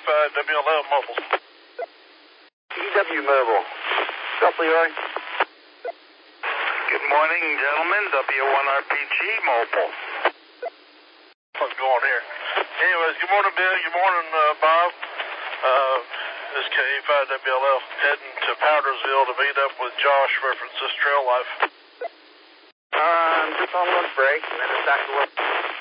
KA5WLL Mobile. EW Mobile. What's up, Leroy? Good morning, gentlemen. W1RPG Mobile. What's going on here? Anyways, good morning, Bill. Good morning, Bob. This is KA5WLL heading to Powdersville to meet up with Josh reference this trail life. Just on lunch break, and then it's back to work.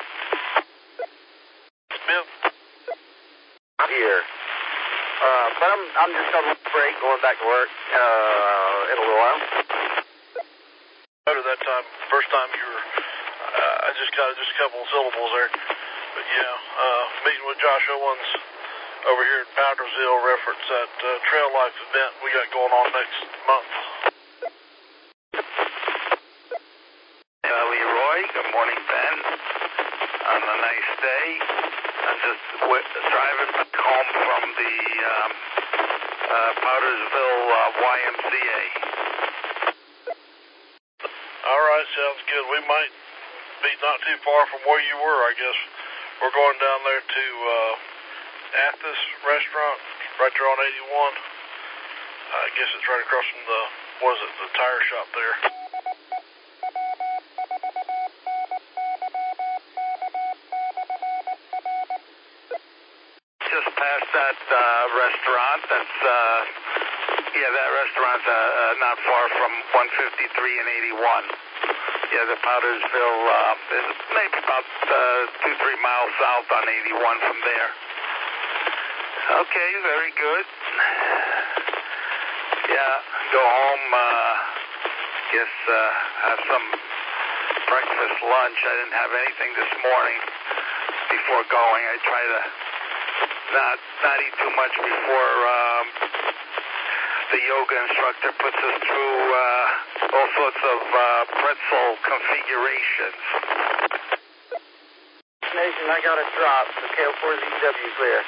Bill? I'm here. But I'm just on lunch break, going back to work in a little while. Better that time. First time you were, I just got just a couple of syllables there. But yeah, meeting with Josh Owens over here in Powdersville, reference that Trail Life event we got going on next month. Leroy, good morning, Ben. On a nice day. I'm just driving back home from the Powdersville YMCA. All right, sounds good. We might be not too far from where you were, I guess. We're going down there to Athos Restaurant, right there on 81. I guess it's right across from the tire shop there. Just past that restaurant. That restaurant's not far from 153 and 81. Yeah, the Powdersville is maybe about 2-3 miles south on 81 from there. Okay, very good. Yeah, go home, guess have some breakfast, lunch. I didn't have anything this morning before going. I try to not eat too much before the yoga instructor puts us through all sorts of pretzel configurations. Nation, I got a drop. The KO4ZW clear.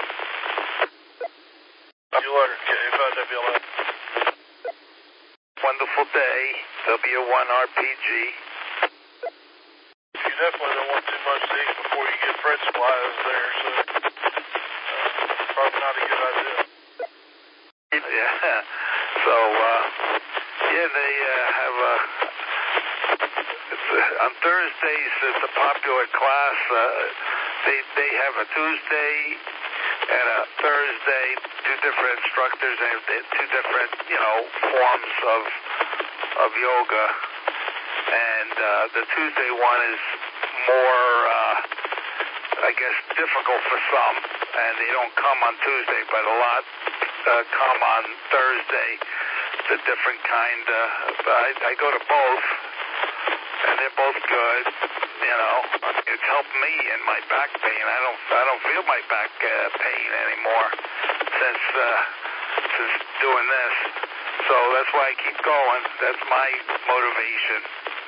You later, KA5WLL. Wonderful day, W1RPG. You definitely don't want too much to eat before you get pretzel eyes there, so probably not a good idea. Yeah. So, they have on Thursdays, it's a popular class. They have a Tuesday and a Thursday, two different instructors and two different, forms of yoga. And the Tuesday one is more, I guess, difficult for some, and they don't come on Tuesday, but a lot come on Thursday. It's a different kind. I go to both, and they're both good. It's helped me in my back pain. I don't feel my back pain anymore since doing this. So that's why I keep going. That's my motivation.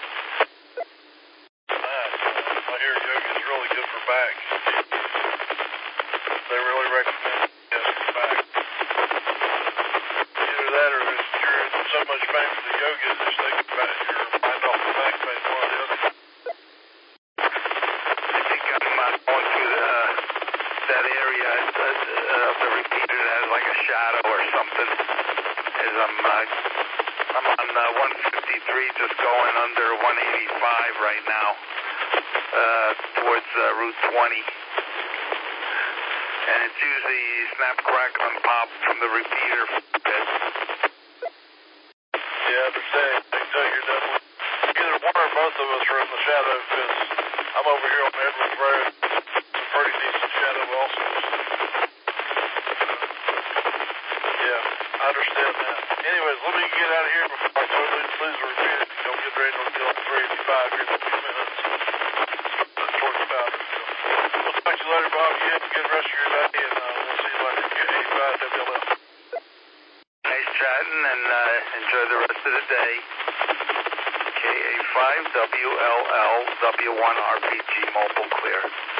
I hear yoga is really good for back. They really recommend it for back. Either that or if you're in so much pain for the yoga, just take your mind off the back pain, one or the other. I think I'm going through that area of the repeater that has like a shadow or something. As I'm on 153, just going under 185 right now, towards Route 20. And it's usually snap, crackle, and pop from the repeater. Yeah, I understand. So you're definitely either one or both of us are in the shadow, because I'm over here on Edwards Road. It's a pretty decent shadow also. Yeah, I understand that. Anyways, let me get out of here before I totally lose the repeater. Go get ready to get on 385 here in a few minutes. Towards the powder. We'll talk to you later, Bob. You have a good rest of your day, and we'll see you later. KA5WLL. Nice chatting, and enjoy the rest of the day. KA5WLL W1RPG Mobile Clear.